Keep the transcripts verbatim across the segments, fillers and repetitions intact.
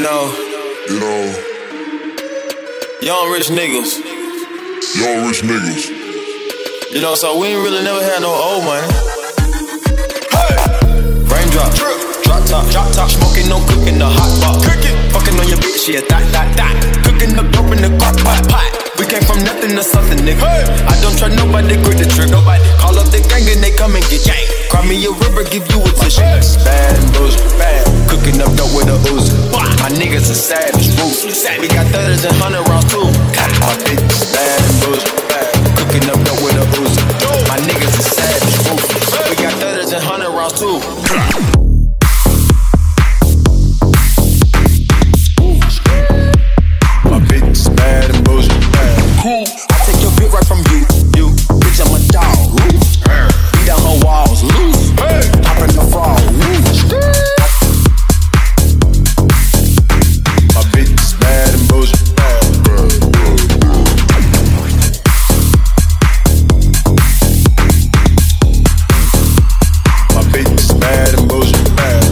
know, You know, young rich niggas. young rich niggas. You know, so we ain't really never had no old money. Hey, raindrop, drip, drop top, drop top, smoking, no cooking, the hot pot, cooking, fucking on your bitch, yeah, that, that, that, cooking the dope in the crock pot, pot. We came from nothing to something, nigga. Hey. I don't try nobody, grip the trick, nobody. Call up the gang and they come and get gang. Cry me a river, give you a tissue. Bad and bullshit, bad. Cooking up dope with a Uzi. My niggas are savage, ruthless. We got thudders and hundred rounds too. My bitch is bad and bullshit, bad. Cooking up dope with a Uzi. My niggas are savage, ruthless. We got thudders and hundred rounds too. My bitch is bad and bullshit, bad. Cool. I take your bitch right from you, you. Bitch, I'm a dog. Beat down her walls, loose. Pop in the fall, loose. My bitch is bad and bullshit, bad. My bitch is bad and bullshit, bad.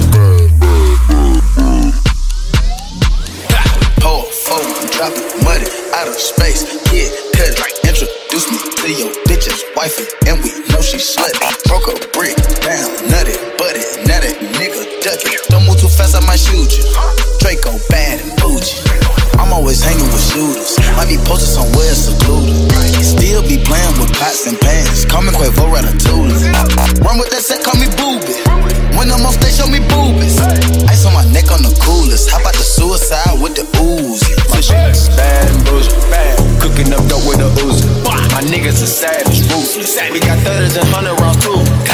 Pole, four, I'm dropping money out of space. Kid, cut it, introduce me to your bitch's wifey, and we know she slutty. Broke a brick down, nutty, buddy, now that nigga ducky. Don't move too fast, I might shoot you. Draco bad and bougie. I'm always hanging with shooters. Might be posted somewhere secluded. Still be playing with pots and pans. Call me Quavo Ratatouille. Run with that set, call me Booby. When I'm on stage, show me boobies. Ice on my neck on the coolest. How about the suicide with the ooze? My shit is bad and bullshit, bad. Cooking up dope with a Uzi. My niggas are savage, ruthless. We got thudders and hundred rounds too.